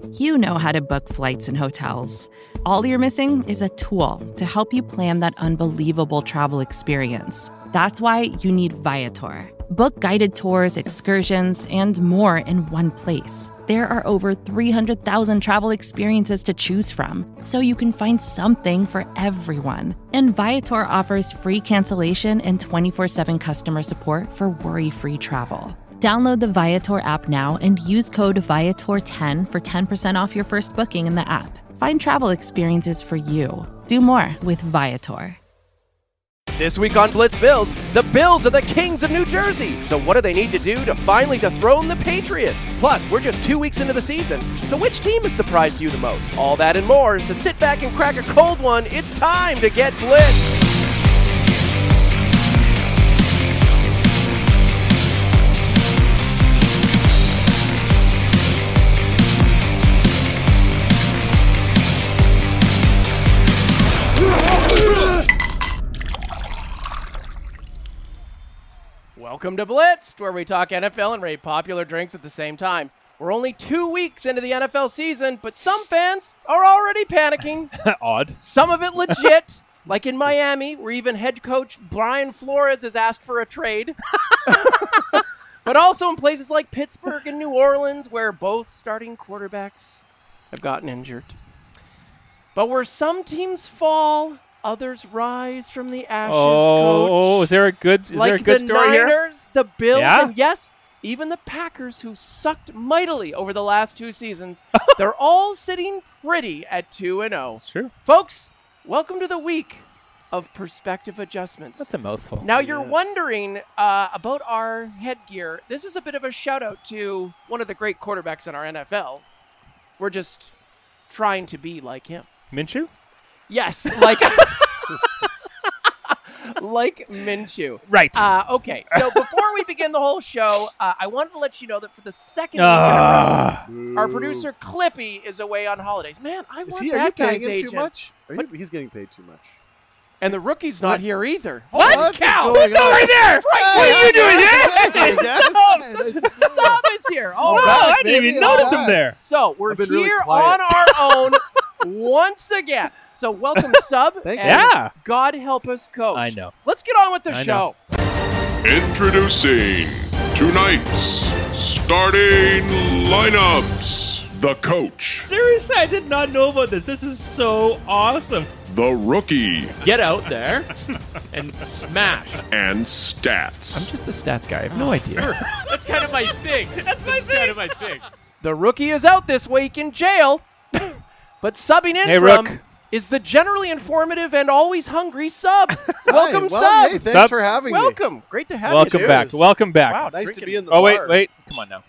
You know how to book flights and hotels. All you're missing is a tool to help you plan that unbelievable travel experience. That's why you need Viator. Book guided tours, excursions, and more in one place. There are over 300,000 travel experiences to choose from, so you can find something for everyone. And Viator offers free cancellation and 24/7 customer support for worry-free travel. Download the Viator app now and use code Viator10 for 10% off your first booking in the app. Find travel experiences for you. Do more with Viator. This week on Blitz Bills, the Bills are the kings of New Jersey. So what do they need to do to finally dethrone the Patriots? Plus, we're just 2 weeks into the season, so which team has surprised you the most? All that and more. So sit back and crack a cold one. It's time to get blitzed. Welcome to Blitzed, where we talk NFL and rate popular drinks at the same time. We're only 2 weeks into the NFL season, but some fans are already panicking. Odd. Some of it legit, like in Miami, where even head coach Brian Flores has asked for a trade. But also in places like Pittsburgh and New Orleans, where both starting quarterbacks have gotten injured. But where some teams fall, others rise from the ashes, Coach. Oh, is there a good story here? Like the Niners, the Bills, Yeah? and yes, even the Packers, who sucked mightily over the last 2 seasons. They're all sitting pretty at 2-0. It's true. Folks, welcome to the week of perspective adjustments. That's a mouthful. Now you're wondering about our headgear. This is a bit of a shout out to one of the great quarterbacks in our NFL. We're just trying to be like him. Minshew? Yes, like like Minshew. Right. Okay, so before we begin the whole show, I wanted to let you know that for the second week in a row, our producer Clippy is away on holidays. Man, I want Are you that paying guy's him agent. too much? He's getting paid too much. And the rookie's not here either. What? Holy cow! What's going on? over there? What are you doing here? The sub is here. Oh, Oh, wow. I didn't even notice him there. So we're I've been really here quiet. on our own once again. So welcome, Sub. Thank and you. Yeah. God help us, Coach. I know. Let's get on with the I show. Introducing tonight's starting lineups. The coach, Seriously, I did not know about this. This is so awesome. the rookie, Get out there and smash. and I'm stats. just the stats guy. I have no idea. That's kind of my thing. That's kind of my thing. The rookie is out this week in jail, but subbing in Hey, from Rook. is the generally informative and always hungry Sub. Welcome, Hi. Sub. Well, hey, thanks Sub. for having me. Welcome. Great to have Welcome you. dude. back. Welcome back. Wow. Nice to Drinking- be in the Oh, bar. wait. Come on now.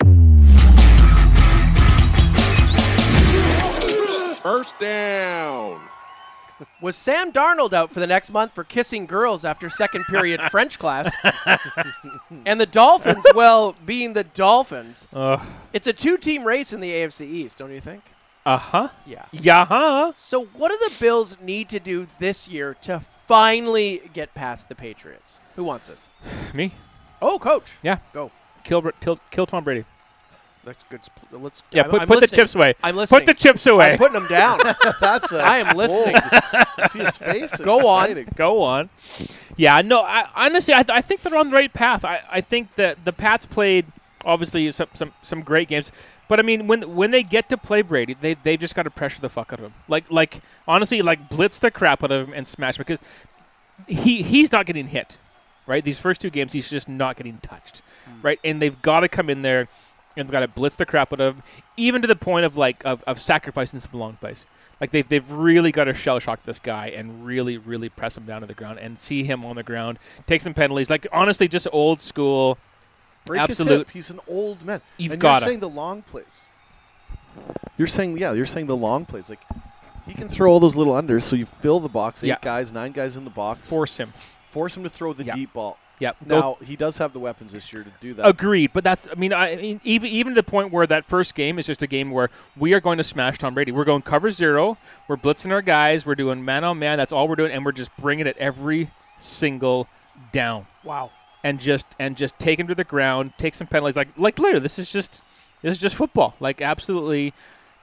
First down. Was Sam Darnold out for the next month for kissing girls after second period French class? And the Dolphins, well, being the Dolphins, it's a two-team race in the AFC East, don't you think? Uh-huh. Yeah. Yeah-huh. So what do the Bills need to do this year to finally get past the Patriots? Who wants this? Me? Oh, Coach. Yeah. Go. Kill Tom Brady. That's good. Let's. Yeah, I'm put the listening. chips away. I'm listening. Put the chips away. I'm putting them down. That's I am listening. See his face? Go on. Exciting. Go on. Yeah, no, honestly, I think they're on the right path. I think that the Pats played, obviously, some great games. But, I mean, when they get to play Brady, they've just got to pressure the fuck out of him. Like honestly, blitz the crap out of him and smash him because he's not getting hit, right? These first two games, he's just not getting touched, right? And they've got to come in there and they've got to blitz the crap out of him, even to the point of sacrificing some long plays. Like they've really got to shell shock this guy and really, really press him down to the ground and see him on the ground, take some penalties. Like honestly, just old school. Break Absolute. his hip. He's an old man. You've and gotta. You're saying the long plays. You're saying the long plays. Like he can throw all those little unders, so you fill the box, 8 guys, 9 guys in the box. Force him. Force him to throw the deep ball. Yeah. Now he does have the weapons this year to do that. Agreed, but I mean, even to the point where that first game is just a game where we are going to smash Tom Brady. We're going cover 0. We're blitzing our guys. We're doing man on man. That's all we're doing, and we're just bringing it every single down. Wow. And just take him to the ground, take some penalties. Like literally, this is just football. Like absolutely,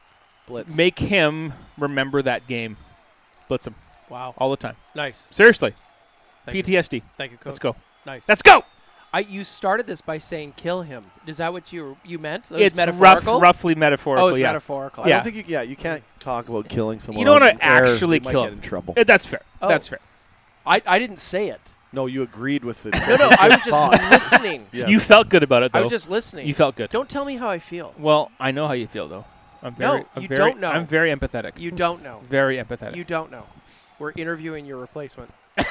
blitz. Make him remember that game. Blitz him Wow. all the time. Nice. Seriously. Thank you. PTSD. Thank you, Coach. Let's go. Nice. Let's go. You started this by saying kill him. Is that what you meant? That was It's metaphorical? roughly metaphorical. Oh, it's yeah. metaphorical. I Yeah. don't think you can't talk about killing someone. You don't on want to air. actually You might kill get him. in trouble. That's fair. Oh. That's fair. I didn't say it. No, you agreed with it. No, I was just listening. Yes. You felt good about it, though. I was just listening. You felt good. Don't tell me how I feel. Well, I know how you feel, though. I'm very, you don't know. I'm very empathetic. You don't know. Very empathetic. You don't know. We're interviewing your replacement.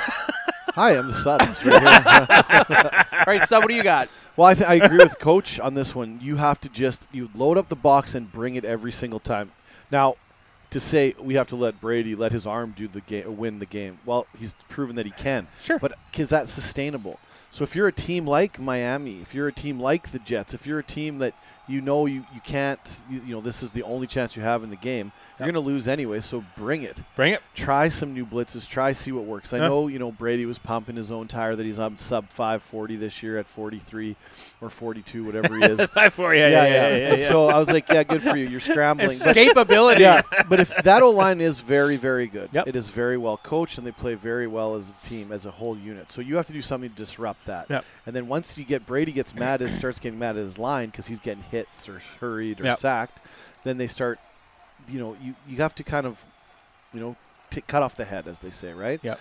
Hi, I'm the Sud. Right here. All right, so what do you got? Well, I agree with Coach on this one. You have to you load up the box and bring it every single time. Now, to say we have to let his arm do the game, win the game. Well, he's proven that he can. Sure. But is that sustainable? So if you're a team like Miami, if you're a team like the Jets, if you're a team that you can't, this is the only chance you have in the game, you're going to lose anyway, so bring it. Bring it. Try some new blitzes. See what works. I Yeah. know, Brady was pumping his own tire that he's up sub 540 this year at 43 or 42, whatever he is. 5-4, yeah. And so I was like, yeah, good for you. You're scrambling. But, Escapability. yeah, but if that O-line is very, very good. Yep. It is very well coached, and they play very well as a team, as a whole unit. So you have to do something to disrupt that. Yep. And then once Brady gets mad, starts getting mad at his line because he's getting hits or hurried or Yep. sacked, then they start, you have to kind of, cut off the head, as they say, right? Yep.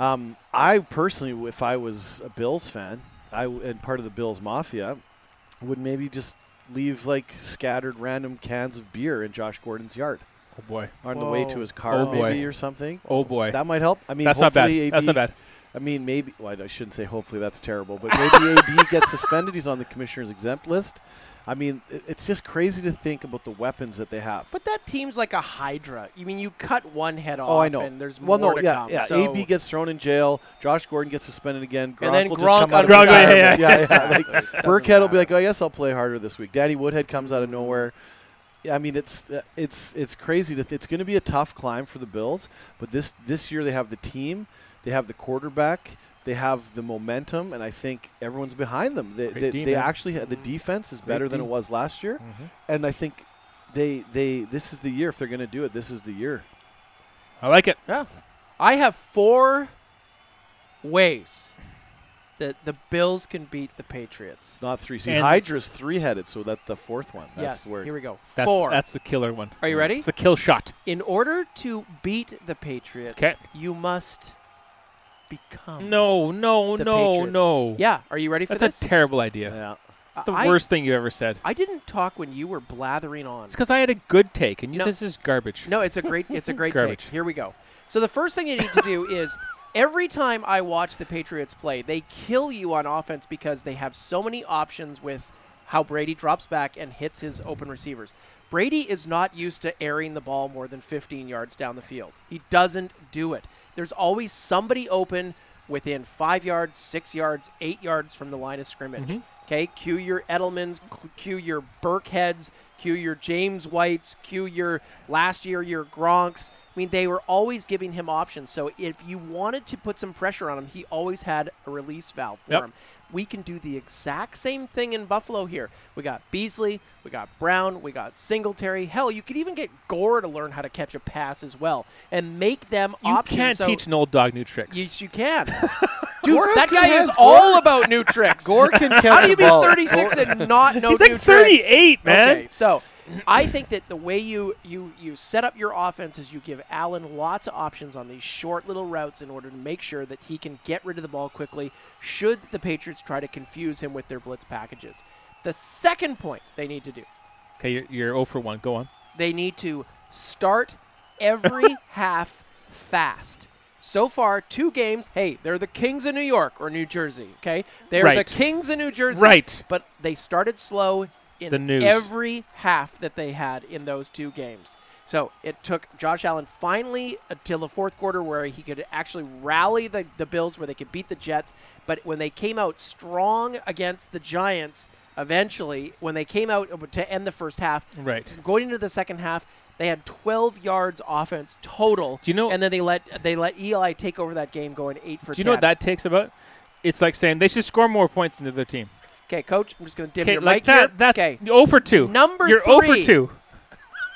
I personally, if I was a Bills fan, and part of the Bills Mafia, would maybe just leave like scattered random cans of beer in Josh Gordon's yard Oh, boy. on the way to his car, Oh, boy. maybe, or something. Oh, boy. That might help. I mean, That's not bad. hopefully AB, That's not bad. I mean, maybe. Well, I shouldn't say hopefully. That's terrible. But maybe AB gets suspended. He's on the commissioner's exempt list. I mean, it's just crazy to think about the weapons that they have. But that team's like a hydra. You mean you cut one head off Oh, I know. and there's more to come. Yeah. So AB gets thrown in jail. Josh Gordon gets suspended again. Gronk And then will Gronk just come out of Gronk, retirement. yeah. Like, Doesn't Burkhead will be matter. like, oh, I guess I'll play harder this week. Danny Woodhead comes out of nowhere. I mean, it's crazy. It's going to be a tough climb for the Bills. But this year they have the team, they have the quarterback, they have the momentum, and I think everyone's behind them. They actually the defense is better than it was last year, and I think this is the year. If they're going to do it, this is the year. I like it. yeah. I have 4 ways that the Bills can beat the Patriots. Not 3. See, And- Hydra's 3-headed, so that's the 4th one. That's Yes, where. here we go. That's, 4. That's the killer one. Are you ready? It's the kill shot. In order to beat the Patriots, 'Kay. you must become No. the Patriots. Yeah, are you ready for That's this? a terrible idea. Yeah. The worst thing you ever said. I didn't talk when you were blathering on. It's because I had a good take, and No. this is garbage. No, it's a great take. Garbage. Here we go. So the first thing you need to do is every time I watch the Patriots play, they kill you on offense because they have so many options with how Brady drops back and hits his open receivers. Brady is not used to airing the ball more than 15 yards down the field. He doesn't do it. There's always somebody open within 5 yards, 6 yards, 8 yards from the line of scrimmage. Okay, cue your Edelmans, cue your Burkheads, cue your James Whites, cue your last year your Gronks. I mean, they were always giving him options. So if you wanted to put some pressure on him, he always had a release valve for him. We can do the exact same thing in Buffalo here. We got Beasley, we got Brown, we got Singletary. Hell, you could even get Gore to learn how to catch a pass as well and make them You options. can't So teach an old dog new tricks. Yes, you can. Dude, Gore has that good guy hands. is all about new tricks. Gore can catch How do you the be ball. 36 and not know He's new like tricks? 38, man. Okay, so I think that the way you set up your offense is you give Allen lots of options on these short little routes in order to make sure that he can get rid of the ball quickly should the Patriots try to confuse him with their blitz packages. The second point they need to do, Okay, you're 0 for 1. Go on. they need to start every half fast. So far, 2 games. Hey, they're the Kings of New York or New Jersey, okay? They're Right. the Kings of New Jersey. Right. But they started slow in The news. every half that they had in those 2 games. So it took Josh Allen finally until the fourth quarter where he could actually rally the Bills, where they could beat the Jets. But when they came out strong against the Giants, eventually, when they came out to end the first half, Right. going into the second half, they had 12 yards offense total. Do you know- And then they let Eli take over that game, going 8 for 10. Do you know what that takes about? It's like saying they should score more points than the other team. Okay, Coach, I'm just going to dim Okay, your like mic that. here. That's okay. 0 for 2. Number You're 0 for 3. 2.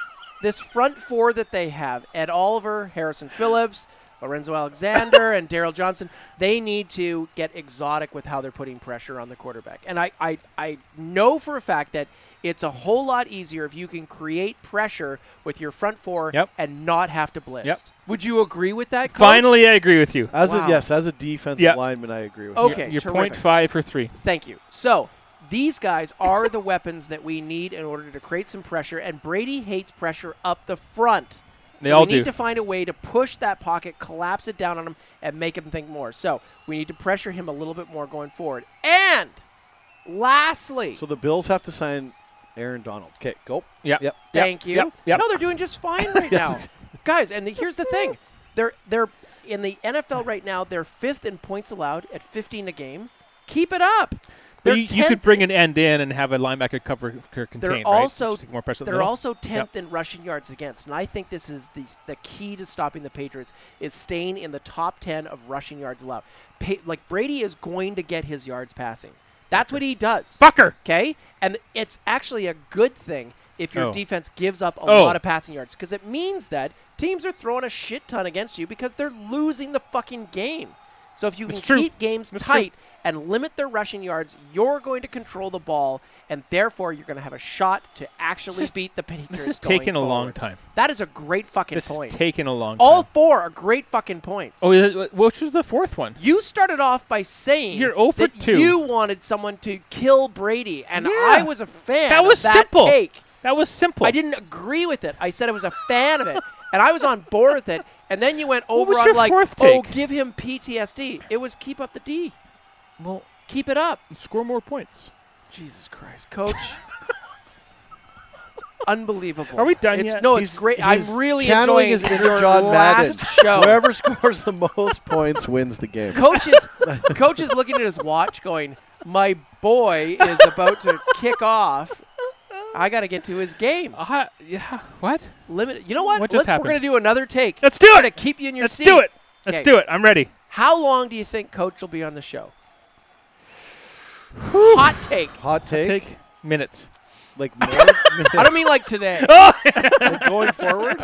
this front four that they have, Ed Oliver, Harrison Phillips, Lorenzo Alexander, and Daryl Johnson, they need to get exotic with how they're putting pressure on the quarterback. And I know for a fact that it's a whole lot easier if you can create pressure with your front four and not have to blitz. Yep. Would you agree with that, Coach? Finally, I agree with you. As Wow. as a defensive lineman, I agree with you. Okay, You're terrific. 0.5 for 3. Thank you. So these guys are the weapons that we need in order to create some pressure, and Brady hates pressure up the front. They So all we need do. to find a way to push that pocket, collapse it down on him, and make him think more. So we need to pressure him a little bit more going forward. And lastly, So the Bills have to sign Aaron Donald. Okay, go. Yeah. Yep. thank you. Yep. No, they're doing just fine right now, guys. And here's the thing: they're in the NFL right now. They're 5th in points allowed at 15 a game. Keep it up. But you could bring an end in and have a linebacker cover contain, They're right? also Just take more pressure at the they're middle. also 10th in rushing yards against, and I think this is the key to stopping the Patriots is staying in the top 10 of rushing yards allowed. Like Brady is going to get his yards passing. That's what he does. Fucker. Okay, and it's actually a good thing if your Oh. defense gives up a Oh. lot of passing yards because it means that teams are throwing a shit ton against you because they're losing the fucking game. So if you can It's true. keep games It's tight and limit their rushing yards, you're going to control the ball, and therefore you're going to have a shot to actually beat the Patriots. This is going taking a long forward. time. That is a great fucking This point. is taking a long All time. 4 are great fucking points. Oh, which was the 4th one? You started off by saying You're 0 for that 2. you wanted someone to kill Brady, and Yeah. I was a fan That was of that simple. take. That was simple. I didn't agree with it. I said I was a fan of it, and I was on board with it. And then you went over was on your like, 4th oh, take? give him PTSD. It was keep up the D. Well, Keep it up. score more points. Jesus Christ, Coach. It's unbelievable. Are we done it's, yet? No, it's great. He's I'm really channeling enjoying his inner your John Madden. last show. Whoever scores the most points wins the game. Coach is looking at his watch going, my boy is about to kick off. I got to get to his game. Yeah. What? Limit. You know what? What just We're happened? going to do another take. Let's do We're it. gonna keep you in your Let's seat. do it. Let's Okay. do it. I'm ready. How long do you think Coach will be on the show? Hot take. Hot take, Take minutes. like more I don't mean like today. like going forward.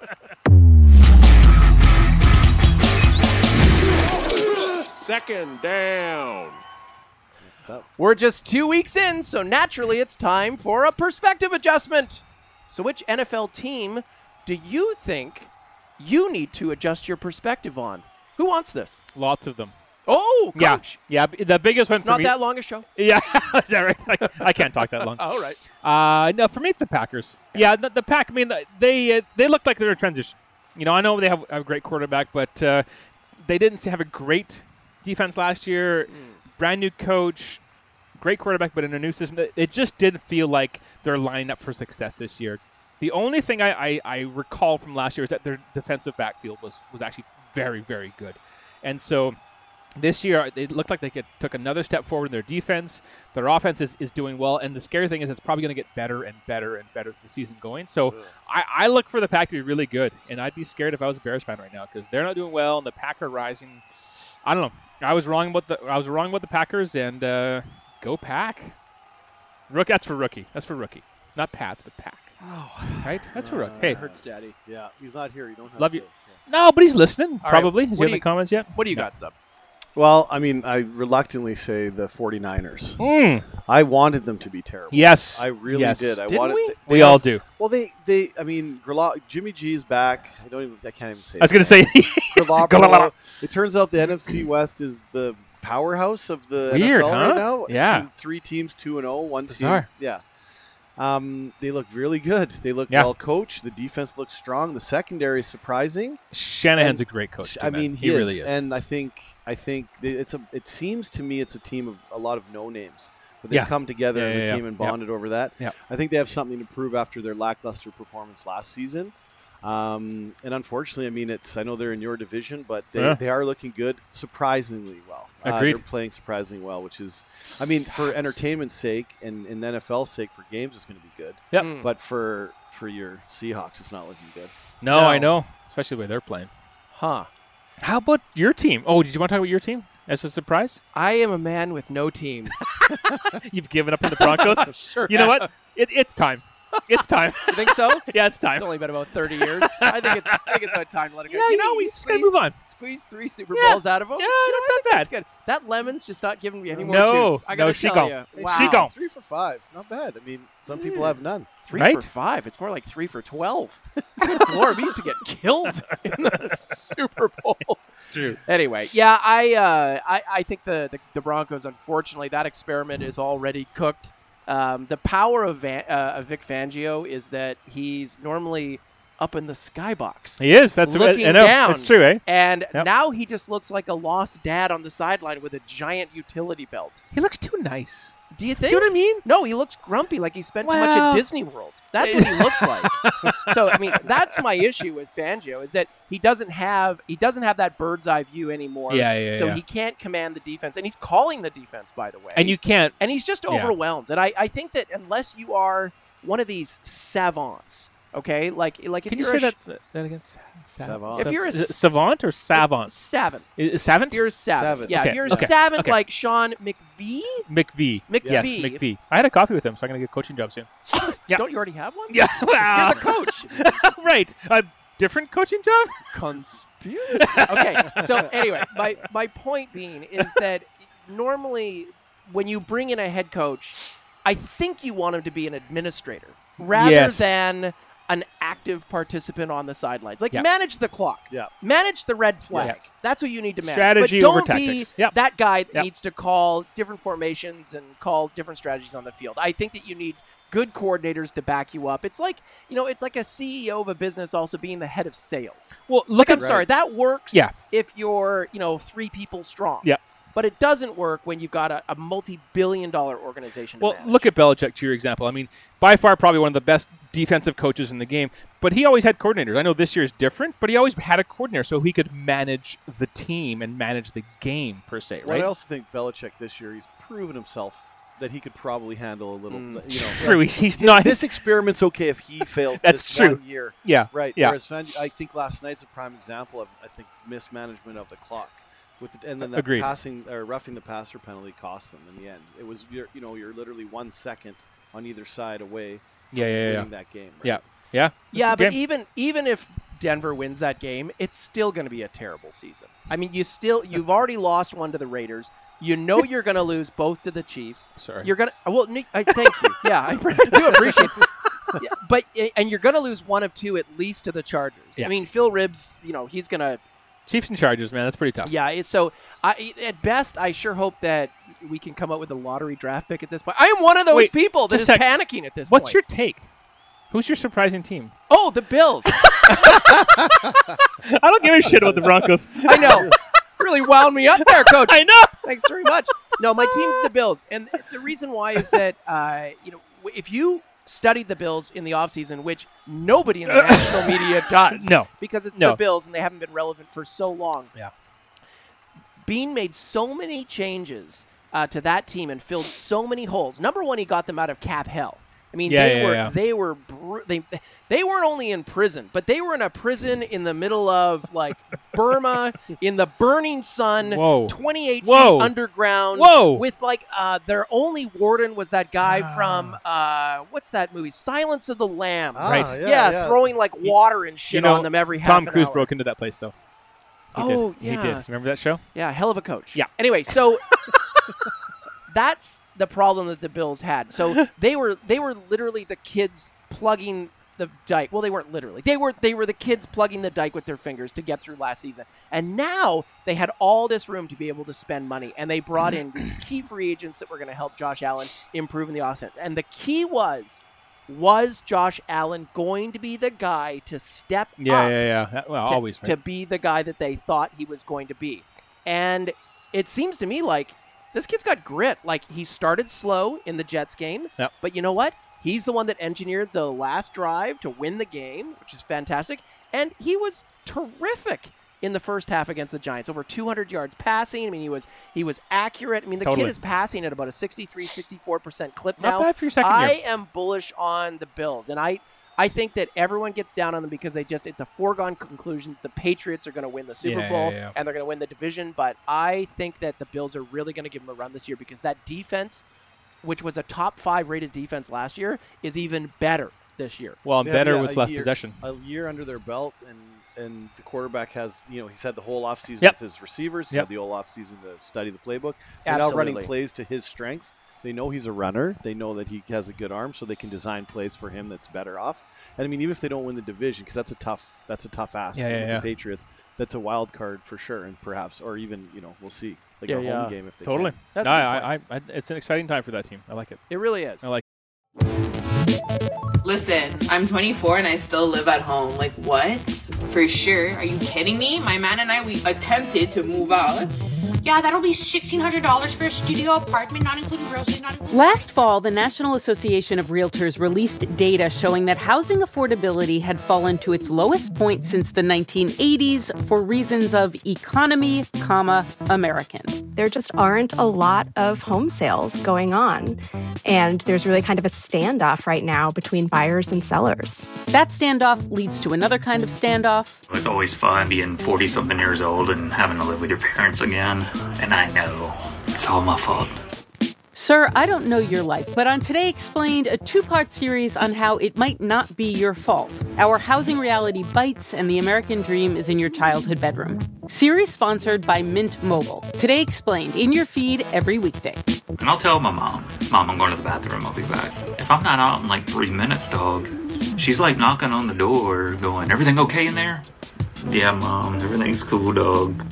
Second down. Stop. We're just 2 weeks in, so naturally it's time for a perspective adjustment. So which NFL team do you think you need to adjust your perspective on? Who wants this? Lots of them. Oh, Coach. Yeah. The biggest one It's for not me. that long a show. Yeah, is that right? I can't talk that long. All right. No, for me it's the Packers. Yeah, the Pack. I mean, they look like they're in transition. You know, I know they have a great quarterback, but they didn't have a great defense last year. Brand new coach, great quarterback, but in a new system. It just didn't feel like they're lining up for success this year. The only thing I recall from last year is that their defensive backfield was actually very, very good. And so this year, it looked like they took another step forward in their defense. Their offense is doing well, and the scary thing is it's probably going to get better and better and better as the season going. So I look for the Pack to be really good, and I'd be scared if I was a Bears fan right now because they're not doing well, and the Pack are rising. I don't know. I was wrong about the Packers, and go Pack. That's for rookie. That's for rookie, not Pats, but Pack. Oh, right. That's for rookie. Hey, Hurts, Daddy. Yeah, he's not here. You don't have love to. you. No, but he's listening. All Probably. right. Is What he in do the comments yet? What do you got, Sub? Well, I mean, I reluctantly say the 49ers. I wanted them to be terrible. Yes. I really Yes. did. I Didn't wanted. we? They We have- all do. Well, I mean, Jimmy G's back. I can't even say. I was going to say. Garoppolo. It turns out the NFC West is the powerhouse of the Weird, NFL huh? right now. Yeah. 3 teams, 2-0. One Bizarre. team. Yeah. They look really good. They look Yeah. well coached. The defense looks strong. The secondary is surprising. Shanahan's And a great coach. Too, I man. mean, he really is. And I think it seems to me it's a team of a lot of no names, but they've Yeah. come together Yeah, as yeah, a yeah. team and bonded over that. Yeah. I think they have something to prove after their lackluster performance last season. And unfortunately, I mean, I know they're in your division, but they are looking good, surprisingly well. Agreed. They're playing surprisingly well, which is, I mean, for entertainment's sake and the NFL's sake for games, it's going to be good. Yep. But for your Seahawks, it's not looking good. No, No. I know. Especially the way they're playing. Huh. How about your team? Oh, did you want to talk about your team as a surprise? I am a man with no team. You've given up on the Broncos? Sure. You know what? It's time. It's time. You think so? Yeah, it's time. It's only been about 30 years. I think it's about time to let it go. Yeah, you know, we just gotta move on. squeezed 3 Super Bowls out of him. Yeah, You know, that's I not think that's bad. good. That lemon's just not giving me any more No, juice. I gotta no, she tell gone. you. Hey, Wow. She gone. 3 for 5. Not bad. I mean, some people have none. 3 Right? for 5. It's more like 3 for 12. Good Lord, we used to get killed in the Super Bowl. It's true. Anyway, yeah, I think the Broncos, unfortunately, that experiment is already cooked. The power of Vic Fangio is that he's normally up in the skybox. He is. That's looking I know. down. That's true, eh? And Yep. now he just looks like a lost dad on the sideline with a giant utility belt. He looks too nice. Do you think? Do you know what I mean? No, he looks grumpy, like he spent too much at Well- Disney World. That's what he looks like. So, I mean, that's my issue with Fangio is that he doesn't have that bird's eye view anymore. Yeah, So yeah. he can't command the defense, and he's calling the defense, by the way. And you can't. And he's just Yeah. overwhelmed. And I think that unless you are one of these savants, okay, like if Can you you're say a that again? Savant. If you're a Is it savant or savant? savant, Is savant? if you're a savant, Savant. yeah, Okay, if you're a okay, savant okay. like Sean McVie, McVie. McVie. Yes, McVie. I had a coffee with him, so I'm gonna get a coaching job soon. Yeah. Don't you already have one? Yeah. You're the coach. Right. A different coaching job? Conspiracy. Okay, so anyway, my point being is that normally when you bring in a head coach, I think you want him to be an administrator rather Yes. than an active participant on the sidelines. Like Yeah. manage the clock. Yeah. Manage the red flag. Yes. That's what you need to manage. Strategy but over don't be tactics. Yep. that guy that Yep. needs to call different formations and call different strategies on the field. I think that you need good coordinators to back you up. It's like, it's like a CEO of a business also being the head of sales. Well, Look, I'm Right. sorry, that works Yeah. if you're, 3 people strong. Yeah. But it doesn't work when you've got a multi-billion-dollar organization to Well, manage. look at Belichick, to your example. I mean, by far probably one of the best defensive coaches in the game, but he always had coordinators. I know this year is different, but he always had a coordinator so he could manage the team and manage the game, per se, Well, right? I also think Belichick this year, he's proven himself that he could probably handle a little. True. He's not. This experiment's okay if he fails That's this true. 1 year. Yeah. Right. Yeah. Whereas I think last night's a prime example of, I think, mismanagement of the clock. And then the Agreed. passing or roughing the passer penalty cost them in the end. It was you're literally 1 second on either side away from winning that game. Right? Yeah. Yeah. Yeah, Good but game. even if Denver wins that game, it's still going to be a terrible season. I mean, you've already lost one to the Raiders. You know you're going to lose both to the Chiefs. Sorry. You're going to Nick, I thank you. Yeah, I do appreciate it. Yeah, and you're going to lose one of 2 at least to the Chargers. Yeah. I mean, Phil Ribs, he's going to Chiefs and Chargers, man, that's pretty tough. Yeah, so at best, I sure hope that we can come up with a lottery draft pick at this point. I am one of those Wait, people that is just a sec. panicking at this point. What's your take? Who's your surprising team? Oh, the Bills. I don't give a shit about the Broncos. I know. Really wound me up there, Coach. I know. Thanks very much. No, my team's the Bills. And the reason why is that, if you studied the Bills in the offseason, which nobody in the national media does. No. Because it's No. the Bills and they haven't been relevant for so long. Yeah. Bean made so many changes to that team and filled so many holes. Number one, he got them out of cap hell. I mean, they weren't only in prison, but they were in a prison in the middle of like Burma in the burning sun, Whoa. 28 Whoa. feet underground. Whoa. With like their only warden was that guy from what's that movie? Silence of the Lambs. Right. Yeah, throwing like water and shit on them every half Tom an Cruise hour. broke into that place, though. He did. Remember that show? Yeah, hell of a coach. Yeah. Anyway, so that's the problem that the Bills had. So they were literally the kids plugging the dike. Well, they weren't literally. They were the kids plugging the dike with their fingers to get through last season. And now they had all this room to be able to spend money. And they brought in these key free agents that were going to help Josh Allen improve in the offense. And the key was Josh Allen going to be the guy to step up? Yeah. Well, always, right? To be the guy that they thought he was going to be. And it seems to me like this kid's got grit. Like, he started slow in the Jets game, Yep. but you know what? He's the one that engineered the last drive to win the game, which is fantastic. And he was terrific in the first half against the Giants. Over 200 yards passing. I mean, he was accurate. I mean, the Totally. kid is passing at about a 64% clip Not now. bad for your second I year. am bullish on the Bills, and I think that everyone gets down on them because it's a foregone conclusion that the Patriots are going to win the Super Bowl and they're going to win the division. But I think that the Bills are really going to give them a run this year because that defense, which was a top 5 rated defense last year, is even better this year. Well, and better with less possession. A year under their belt, and the quarterback has, he's had the whole offseason Yep. with his receivers. He's Yep. had the whole offseason to study the playbook. They're now running plays to his strengths. They know he's a runner. They know that he has a good arm, so they can design plays for him that's better off. And I mean, even if they don't win the division, because that's a tough ask with the Patriots. That's a wild card for sure, and perhaps, or even, we'll see, like a home game if they totally. can. That's I it's an exciting time for that team. I like it. It really is. I like. Listen, I'm 24 and I still live at home. Like, what? For sure. Are you kidding me? My man and I, we attempted to move out. Yeah, that'll be $1,600 for a studio apartment, not including groceries, not including... Last fall, the National Association of Realtors released data showing that housing affordability had fallen to its lowest point since the 1980s for reasons of economy, American. There just aren't a lot of home sales going on. And there's really kind of a standoff right now between buyers and sellers. That standoff leads to another kind of standoff. It's always fun being 40-something years old and having to live with your parents again. And I know it's all my fault. Sir, I don't know your life, but on Today Explained, a two-part series on how it might not be your fault. Our housing reality bites and the American dream is in your childhood bedroom. Series sponsored by Mint Mobile. Today Explained, in your feed every weekday. And I'll tell my mom, I'm going to the bathroom, I'll be back. If I'm not out in like 3 minutes, dog, she's like knocking on the door going, everything okay in there? Yeah, Mom, everything's cool, dog.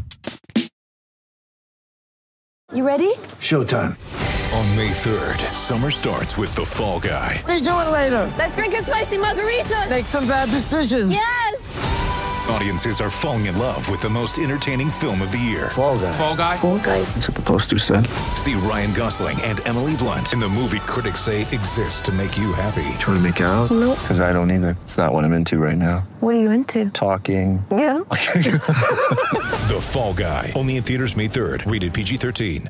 You ready? Showtime. On May 3rd, summer starts with The Fall Guy. Let's do it later. Let's drink a spicy margarita. Make some bad decisions. Yes. Audiences are falling in love with the most entertaining film of the year. Fall Guy. Fall Guy? Fall Guy. That's what the poster said. See Ryan Gosling and Emily Blunt in the movie critics say exists to make you happy. Trying to make it out? Nope. Because I don't either. It's not what I'm into right now. What are you into? Talking. Yeah. The Fall Guy. Only in theaters May 3rd. Rated PG-13.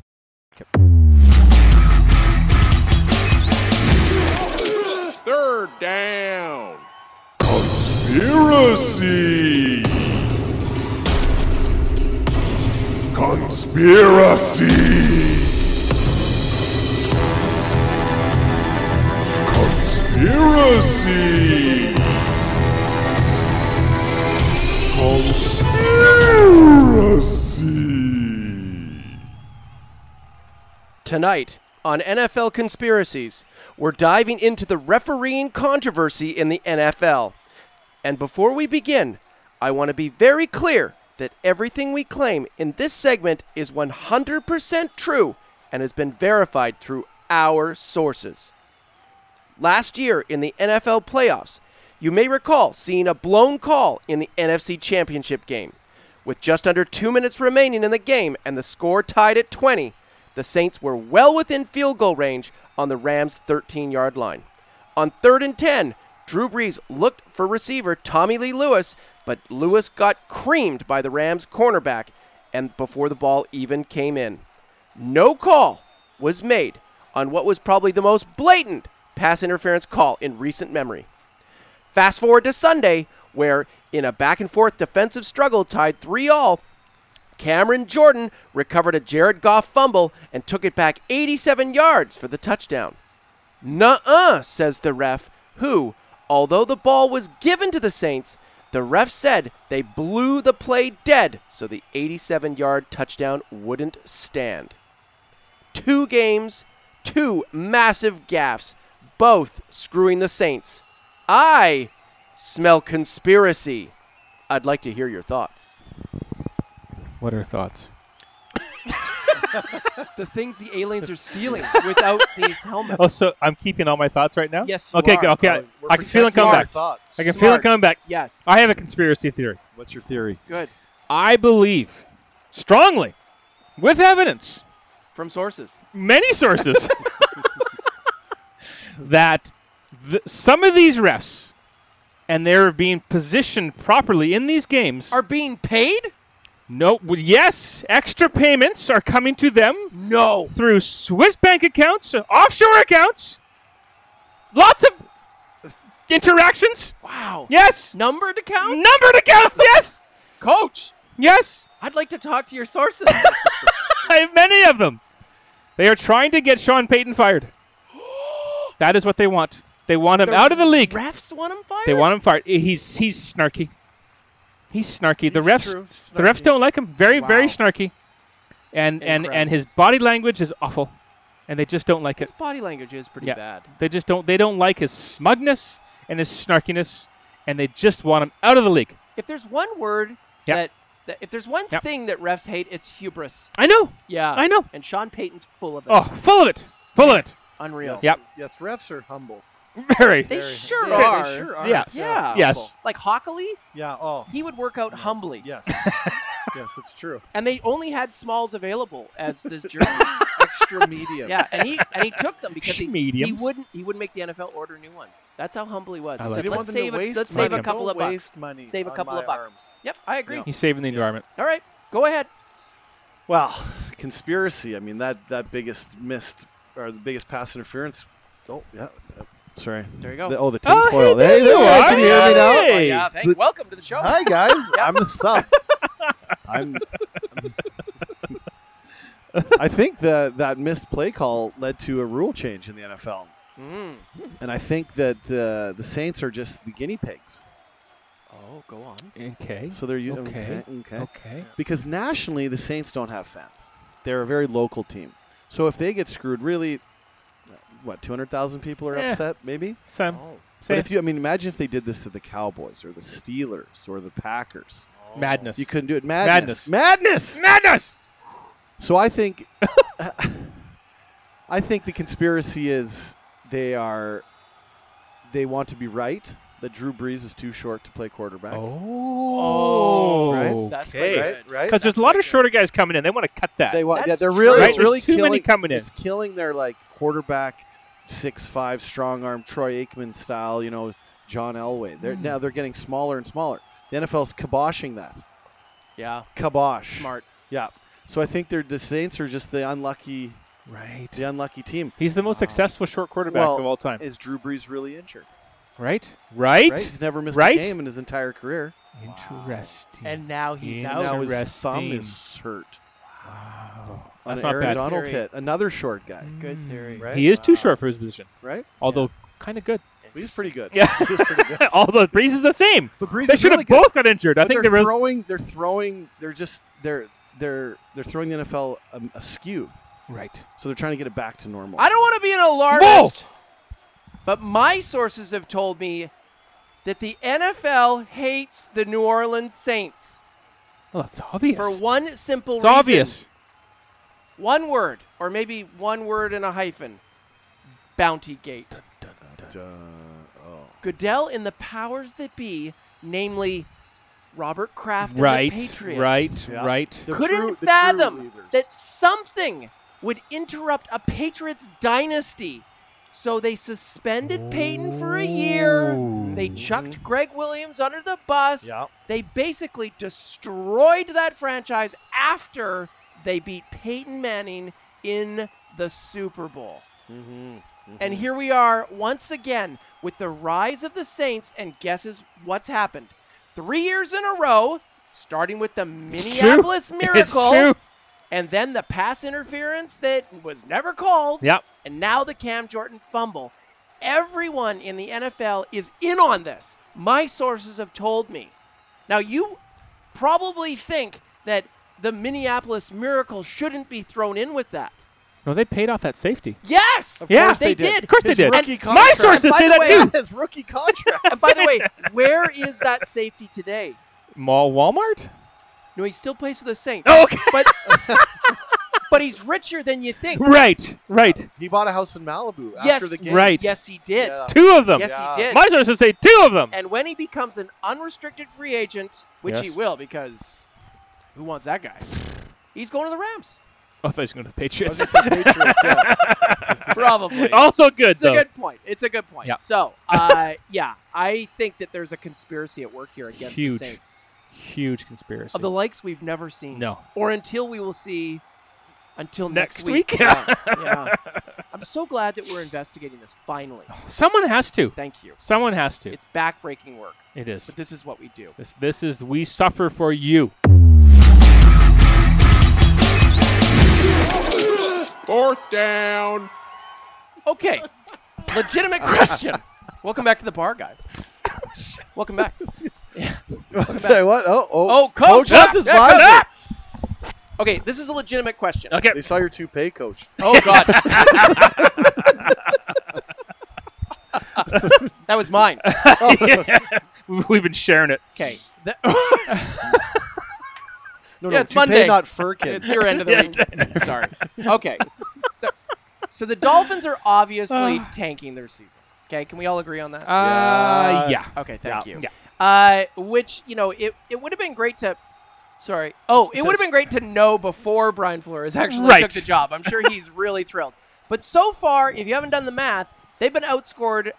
Third down. Conspiracy. Conspiracy. Conspiracy. Conspiracy. Tonight on NFL Conspiracies, we're diving into the refereeing controversy in the NFL. And before we begin, I want to be very clear that everything we claim in this segment is 100% true and has been verified through our sources. Last year in the NFL playoffs, you may recall seeing a blown call in the NFC Championship game. With just under 2 minutes remaining in the game and the score tied at 20, the Saints were well within field goal range on the Rams' 13-yard line. On 3rd and 10, Drew Brees looked for receiver Tommy Lee Lewis, but Lewis got creamed by the Rams' cornerback and before the ball even came in. No call was made on what was probably the most blatant pass interference call in recent memory. Fast forward to Sunday, where in a back-and-forth defensive struggle tied 3-3, Cameron Jordan recovered a Jared Goff fumble and took it back 87 yards for the touchdown. Nuh-uh, says the ref, who, although the ball was given to the Saints, the ref said they blew the play dead so the 87-yard touchdown wouldn't stand. 2 games, 2 massive gaffes, both screwing the Saints. I smell conspiracy. I'd like to hear your thoughts. What are thoughts? The things the aliens are stealing without these helmets. Oh, so I'm keeping all my thoughts right now? Yes, you okay, are. good. Okay, I can feel it coming back. I can feel it coming back. Yes. I have a conspiracy theory. What's your theory? Good. I believe strongly, with evidence, from sources, many sources, that some of these refs, and they're being positioned properly in these games, are being paid? No. Well, yes, extra payments are coming to them. No. Through Swiss bank accounts, offshore accounts, lots of interactions. Wow. Yes. Numbered accounts? Numbered accounts, yes. Coach. Yes. I'd like to talk to your sources. I have many of them. They are trying to get Sean Payton fired. That is what they want. They want him out of the league. Refs want him fired? They want him fired. He's snarky. He's snarky. The refs don't like him. Very snarky. And his body language is awful. And they just don't like his it. His body language is pretty bad. They just don't. They don't like his smugness and his snarkiness, and they just want him out of the league. If there's one word if there's one thing that refs hate, it's hubris. I know. Yeah, I know. And Sean Payton's full of it. Oh, full of it. Full of it. Unreal. Yes, refs are humble. Very. They sure are. They sure are. Yes. Yeah. Yes. Like Hockley? Yeah. Oh. He would work out humbly. Yes. Yes, it's true. And they only had smalls available as the jerseys. Extra mediums. Yeah, and he took them because he wouldn't make the NFL order new ones. That's how humble he was. He said, let's save a couple of bucks. Money save a couple of bucks. Yep, I agree. No. He's saving the environment. All right, go ahead. Well, conspiracy. I mean, that biggest missed or the biggest pass interference. Oh, yeah. Sorry. There you go. The tinfoil. There you are. Can you hear me now? Oh, yeah, welcome to the show. Hi, guys. I'm the sub. I think that missed play call led to a rule change in the NFL. And I think that the Saints are just the guinea pigs. Oh, go on. Okay. So they're okay. Because nationally, the Saints don't have fans. They're a very local team. So if they get screwed, really, 200,000 people are upset, maybe? Same. But imagine if they did this to the Cowboys or the Steelers or the Packers. Madness. You couldn't do it. Madness. So I think the conspiracy is they want to be right. That Drew Brees is too short to play quarterback. Oh, right. That's right. Because there's a lot of shorter guys coming in. They want to cut that. They're Right? really There's too killing, many coming in. It's killing their quarterback, 6'5", strong arm, Troy Aikman style. John Elway. Now they're getting smaller and smaller. The NFL's kiboshing that. Yeah. Kibosh. Smart. Yeah. So I think the Saints are just the unlucky. Right. The unlucky team. He's the most successful short quarterback of all time. Is Drew Brees really injured? Right. He's never missed a game in his entire career. Interesting. And now he's out. Now his thumb is hurt. Wow. On That's an not Aaron bad. Donald hit. Another short guy. Good theory. Right? He is too short for his position. Right? Although kind of good. He's pretty good. Yeah. He's pretty good. Although Brees is the same. But Brees they is should really have both got injured. I think they're they're throwing the NFL askew. Right. So they're trying to get it back to normal. I don't want to be an alarmist, but my sources have told me that the NFL hates the New Orleans Saints. Well, that's obvious. For one simple it's reason. obvious. One word, or maybe one word and a hyphen. Bountygate. Goodell and the powers that be, namely Robert Kraft and the Patriots. Right. Couldn't fathom that something would interrupt a Patriots dynasty. So they suspended Peyton for a year. They chucked Greg Williams under the bus. Yep. They basically destroyed that franchise after they beat Peyton Manning in the Super Bowl. And here we are once again with the rise of the Saints, and guesses what's happened. 3 years in a row, starting with the Minneapolis Miracle. It's true. And then the pass interference that was never called. Yep. And now the Cam Jordan fumble. Everyone in the NFL is in on this. My sources have told me. Now, you probably think that the Minneapolis Miracle shouldn't be thrown in with that. No, they paid off that safety. Yes! Of course they did. Of course His they did. rookie And contract. my sources say And by that the way, too. His rookie contract. And by the way, where is that safety today? Walmart? No, he still plays for the Saints. Oh, okay. But he's richer than you think. Right. He bought a house in Malibu Yes, after the game. right. Yes, he did. Yeah. 2 of them. Yes, he did. My sources say 2 of them. And when he becomes an unrestricted free agent, which Yes. he will, because who wants that guy? He's going to the Rams. Oh, I thought he was going to the I was Patriots. gonna say Patriots, yeah. Probably. Also good, It's though. a good point. It's a good point. Yeah. So, yeah, I think that there's a conspiracy at work here against Huge. the Saints. Huge conspiracy. Of the likes we've never seen. No. Or until we will see until Next week. week? Yeah. I'm so glad that we're investigating this finally. Someone has to. Thank you. Someone has to. It's backbreaking work. It is. But this is what we do. This is we suffer for you. 4th down. Okay. Legitimate question. Welcome back to the bar, guys. Welcome back. Yeah. Say what? Oh, Coach lost his Coach. visor. Okay, this is a legitimate question. Okay. They saw your toupee, Coach. Oh, God. That was mine. We've been sharing it. Okay. No, it's toupee, Monday. not firkin. It's your end of the week. Sorry. Okay. So the Dolphins are obviously tanking their season. Okay, can we all agree on that? Yeah. Okay, thank you. Yeah. Which, it would have been great to... Sorry. Oh, it would have been great to know before Brian Flores actually took the job. I'm sure he's really thrilled. But so far, if you haven't done the math, they've been outscored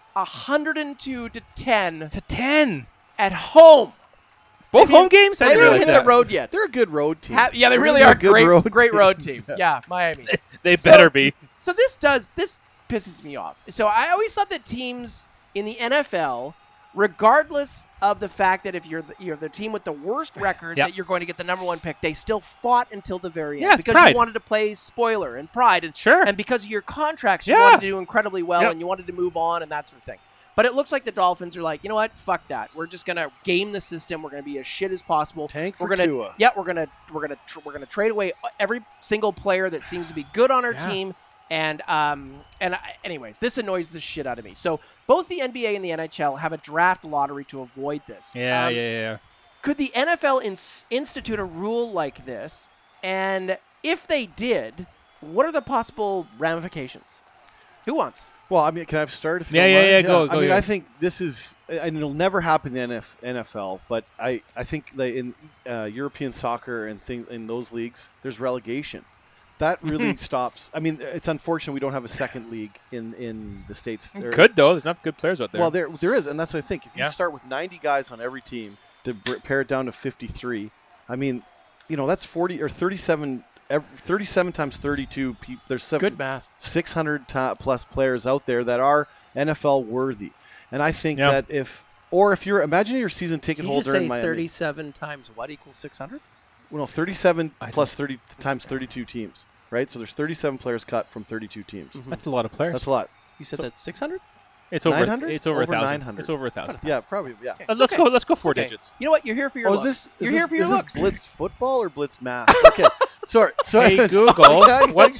102 to 10. To 10. At home. Both home games? They haven't hit the road yet. They're a good road team. Yeah, they really are great road team. Yeah, Miami. They better be. So this pisses me off. So I always thought that teams in the NFL, regardless of the fact that if you're the team with the worst record, that you're going to get the number 1 pick, they still fought until the very end because pride. You wanted to play spoiler and pride, and and because of your contracts, you wanted to do incredibly well and you wanted to move on and that sort of thing. But it looks like the Dolphins are like, you know what? Fuck that. We're just gonna game the system. We're gonna be as shit as possible. Tank for we're gonna, Tua. Yeah, we're gonna trade away every single player that seems to be good on our team. And anyways, this annoys the shit out of me. So both the NBA and the NHL have a draft lottery to avoid this. Yeah. Could the NFL institute a rule like this? And if they did, what are the possible ramifications? Who wants? Well, I mean, can I start? If you Yeah, don't mind? yeah, go. I mean, I think this is, and it'll never happen in the NFL, but I think in European soccer and in those leagues, there's relegation. That really stops. I mean, it's unfortunate we don't have a second league in the States. Good, though. There's enough good players out there. Well, there is, and that's what I think. If you start with 90 guys on every team to pare it down to 53, I mean, that's 40 or 37. 37 times 32 people. There's good math. 600 plus players out there that are NFL worthy, and I think that if you're imagine your season ticket holder in Miami. 37 times what equals 600? Well, no, 37 plus 30 times 32 teams, right? So there's 37 players cut from 32 teams. Mm-hmm. That's a lot of players. That's a lot. You said that's 600? It's over 900? It's over 1,000. 900. It's over 1,000. Yeah, probably. Yeah. Okay. Let's go 4 digits. You know what? You're here for your looks. Is this blitzed football or blitzed math? Okay. Sorry. Hey, Google. What's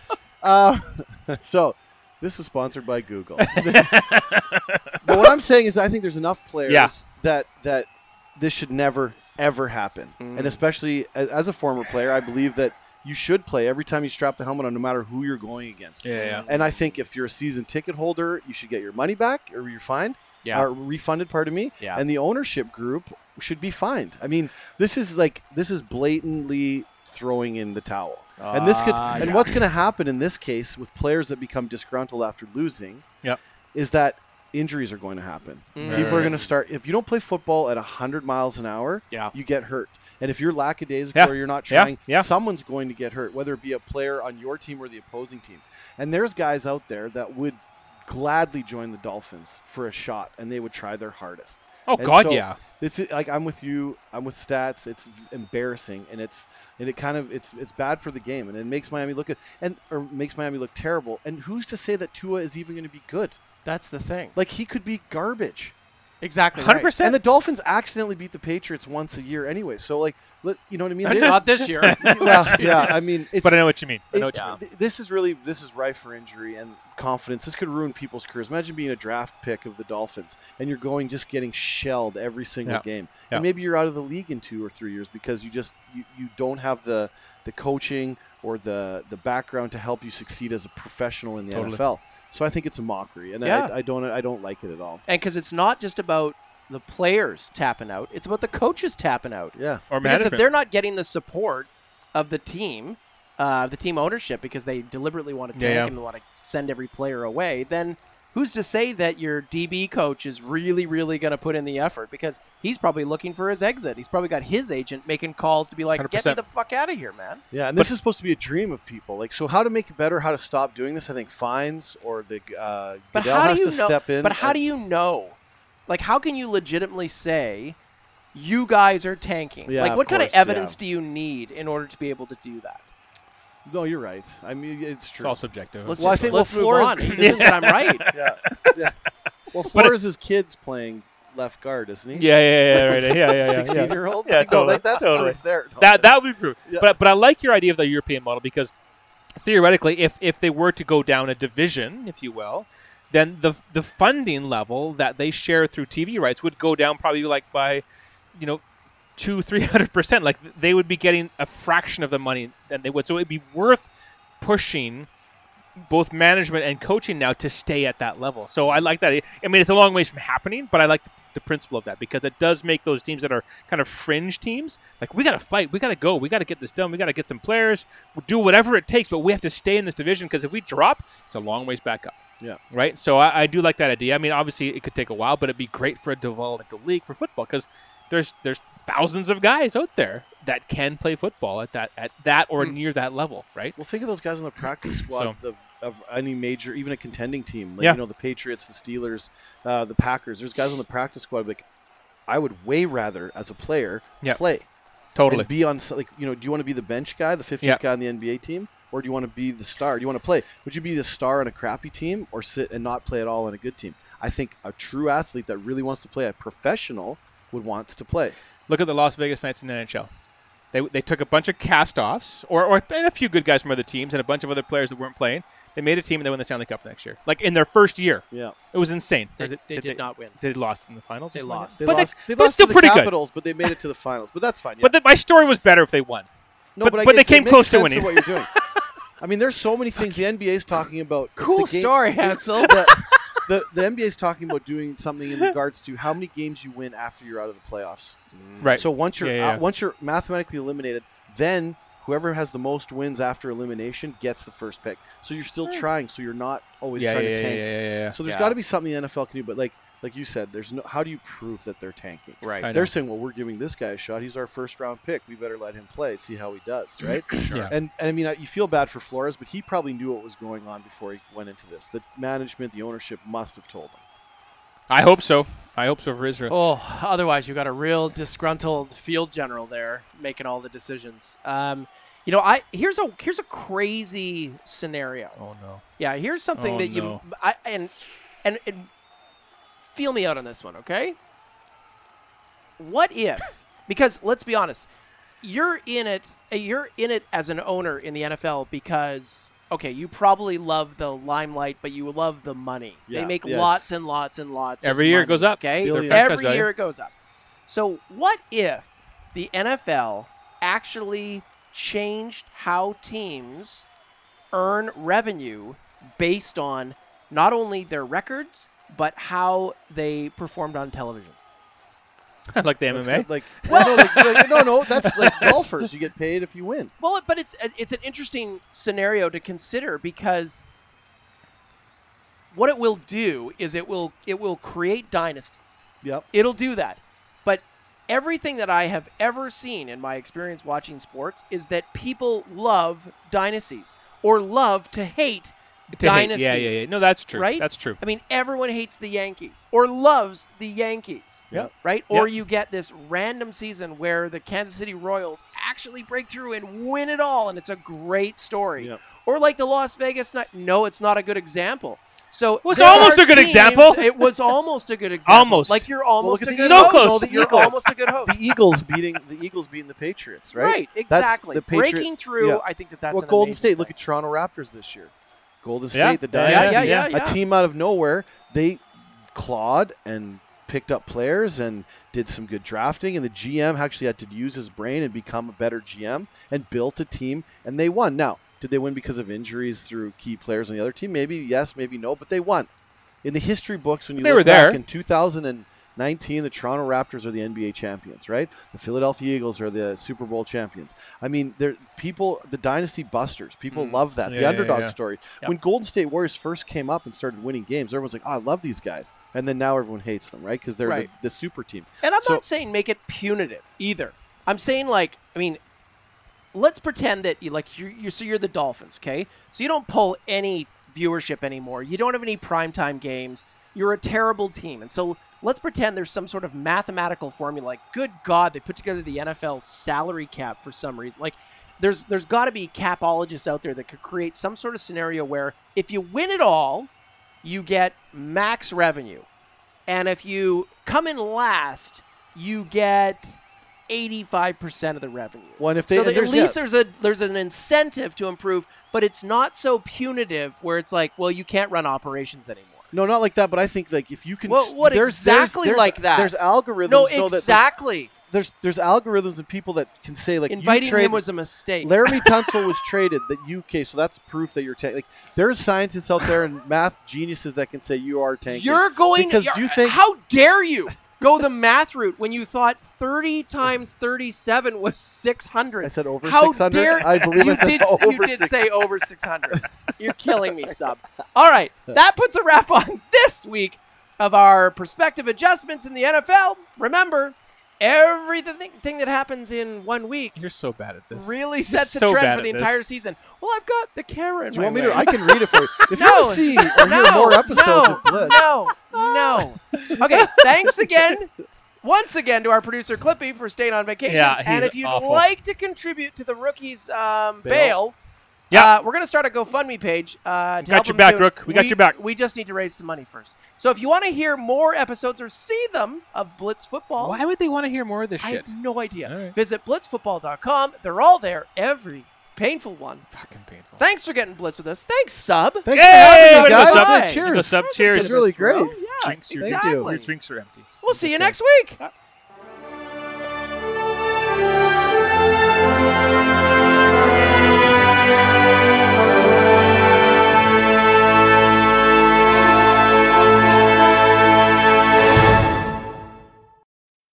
so this was sponsored by Google. But what I'm saying is I think there's enough players that this should never, ever happen. And especially as a former player, I believe that you should play every time you strap the helmet on, no matter who you're going against. Yeah. And I think if you're a season ticket holder, you should get your money back or you're fined. Or refunded, pardon me. Yeah. And the ownership group should be fined. I mean, this is blatantly throwing in the towel. And this could and what's going to happen in this case with players that become disgruntled after losing is that injuries are going to happen. People are going to start, if you don't play football at 100 miles an hour, you get hurt. And if you're lackadaisical or you're not trying, someone's going to get hurt, whether it be a player on your team or the opposing team. And there's guys out there that would gladly join the Dolphins for a shot, and they would try their hardest. Oh, and God, so yeah. It's like I'm with you. I'm with stats. It's embarrassing, and it's bad for the game, and it makes Miami look good, or makes Miami look terrible. And who's to say that Tua is even going to be good? That's the thing. Like, he could be garbage. Exactly. 100%. Right. And the Dolphins accidentally beat the Patriots once a year anyway. So, like, you know what I mean? Not this year. Well, yeah, I mean, but I know what you mean. This is rife for injury and confidence. This could ruin people's careers. Imagine being a draft pick of the Dolphins and you're just getting shelled every single game. Yeah. And maybe you're out of the league in 2 or 3 years because you don't have the coaching or the background to help you succeed as a professional in the NFL. So I think it's a mockery, and I don't like it at all. And because it's not just about the players tapping out; it's about the coaches tapping out. Yeah, or because management. if they're not getting the support of the team ownership, because they deliberately want to tank and want to send every player away, then who's to say that your DB coach is really, really going to put in the effort? Because he's probably looking for his exit. He's probably got his agent making calls to be like, 100%. get me the fuck out of here, man. Yeah, and this is supposed to be a dream of people. Like, so how to make it better, how to stop doing this, I think fines or the Goodell has to step in. But how do you know? Like, how can you legitimately say you guys are tanking? Yeah, like, what kind of course, evidence do you need in order to be able to do that? No, you're right. I mean, it's true. It's all subjective. Let's move on. This is I'm right. Yeah. Well, Flores' kid's playing left guard, isn't he? Yeah, right. Yeah. 16-year-old? Yeah, totally. Like, that's totally. proof there. That would be proof. Yeah. But I like your idea of the European model because theoretically, if they were to go down a division, if you will, then the funding level that they share through TV rights would go down probably like by, 200-300%. Like they would be getting a fraction of the money than they would. So it'd be worth pushing both management and coaching now to stay at that level. So I like that. I mean, it's a long ways from happening, but I like the principle of that because it does make those teams that are kind of fringe teams, like we got to fight, we got to go, we got to get this done, we got to get some players, we'll do whatever it takes, but we have to stay in this division because if we drop, it's a long ways back up. Yeah. Right? So I do like that idea. I mean, obviously it could take a while, but it'd be great for a developmental league for football because there's thousands of guys out there that can play football at that or near that level, right? Well, think of those guys on the practice squad of any major, even a contending team. Like, the Patriots, the Steelers, the Packers. There's guys on the practice squad. Like, I would way rather, as a player, play. Totally. And be on, do you want to be the bench guy, the 15th guy on the NBA team? Or do you want to be the star? Do you want to play? Would you be the star on a crappy team or sit and not play at all on a good team? I think a true athlete that really wants to play, a professional, would want to play. Look at the Las Vegas Knights in the NHL. They took a bunch of cast-offs or and a few good guys from other teams and a bunch of other players that weren't playing. They made a team and they won the Stanley Cup next year. Like in their first year. Yeah. It was insane. They did not win. They lost in the finals? They lost. They lost still to the pretty Capitals, good. But they made it to the finals. But that's fine. Yeah. But my story was better if they won. No, but they came close to winning. What you're doing. I mean, there's so many things the NBA is talking about. Cool story, Hansel. The NBA is talking about doing something in regards to how many games you win after you're out of the playoffs. Right. So once you're mathematically eliminated, then whoever has the most wins after elimination gets the first pick. So you're still trying. So you're not always trying to tank. Yeah. So there's got to be something the NFL can do. But like you said, there's no. How do you prove that they're tanking? Right. They're saying, well, we're giving this guy a shot. He's our first round pick. We better let him play, see how he does, right? Sure. Yeah. And I mean, you feel bad for Flores, but he probably knew what was going on before he went into this. The management, the ownership must have told him. I hope so. I hope so for Israel. Oh, otherwise you got a real disgruntled field general there making all the decisions. Here's a crazy scenario. Oh no. Yeah, here's something and feel me out on this one, okay? What if? Because let's be honest, you're in it as an owner in the NFL because you probably love the limelight, but you love the money. Yeah, they make lots and lots and lots. Every year it goes up. Okay, Billions. every year it goes up. So what if the NFL actually changed how teams earn revenue based on not only their records, but how they performed on television? Like the MMA? No, that's like golfers. You get paid if you win. Well, but it's an interesting scenario to consider because what it will do is it will create dynasties. Yep. It'll do that. But everything that I have ever seen in my experience watching sports is that people love dynasties or love to hate dynasties. Yeah. No, that's true. Right? That's true. I mean, everyone hates the Yankees or loves the Yankees. Yep. Right? Or you get this random season where the Kansas City Royals actually break through and win it all, and it's a great story. Yep. Or like the Las Vegas Knights. No, it's not a good example. So it was almost a good example. It was almost a good example. Almost. Like you're almost a good so host. close. No, you're almost a good host. The Eagles beating the Patriots, right? Right, exactly. That's Breaking through, I think that's well, an Golden amazing State. thing. Look at Toronto Raptors this year. Golden State, Yeah. the dynasty, Yeah. a team out of nowhere. They clawed and picked up players and did some good drafting, and the GM actually had to use his brain and become a better GM and built a team, and they won. Now, did they win because of injuries through key players on the other team? Maybe yes, maybe no, but they won. In the history books, when you look back in 2019, the Toronto Raptors are the NBA champions, right? The Philadelphia Eagles are the Super Bowl champions. I mean, the dynasty busters, people love that. The underdog story. Yep. When Golden State Warriors first came up and started winning games, everyone's like, oh, I love these guys. And then now everyone hates them, right? Because they're the super team. And I'm not saying make it punitive either. I'm saying let's pretend that you're the Dolphins, okay? So you don't pull any viewership anymore. You don't have any primetime games. You're a terrible team. And so let's pretend there's some sort of mathematical formula. Like, good God, they put together the NFL salary cap for some reason. Like, there's got to be capologists out there that could create some sort of scenario where if you win it all, you get max revenue. And if you come in last, you get 85% of the revenue. Well, and if they, so and at least there's an incentive to improve, but it's not so punitive where it's like, well, you can't run operations anymore. No, not like that. But I think like if you can, Well, what exactly like that? There's algorithms. No, so exactly. There's algorithms and people that can say like inviting him was a mistake. Laramie Tunsil was traded. So that's proof that you're tanking. Like there's scientists out there and math geniuses that can say you are tanking. You're going because do you think? How dare you go the math route when you thought 30 times 37 was 600? I said over how 600. Dare, I believe you I said did. over You did 600. say over 600. You're killing me, Sub. All right, that puts a wrap on this week of our perspective adjustments in the NFL. Remember, everything that happens in 1 week You're so bad at this. really sets so a trend bad for the at this. entire season. Well, I've got the camera in Do you my want me way. to? I can read it for you. If you No, want to see or hear more episodes of Blitz, No. Okay, thanks again. Once again to our producer Clippy for staying on vacation. Yeah, and he's if you'd awful. like to contribute to the rookies' bail, Yeah. we're going to start a GoFundMe page. To got help your them back, do- Rook. We got your back. We just need to raise some money first. So if you want to hear more episodes or see them of Blitz Football, Why would they want to hear more of this I shit? have no idea. All right. Visit blitzfootball.com. They're all there. Every painful one. Fucking painful. Thanks for getting Blitz with us. Thanks, Sub. thanks for having me, Go guys. Sub. Cheers. Go Sub. Cheers. It's really great. Yeah, Drinks, your exactly. drinks are empty. We'll see you next week.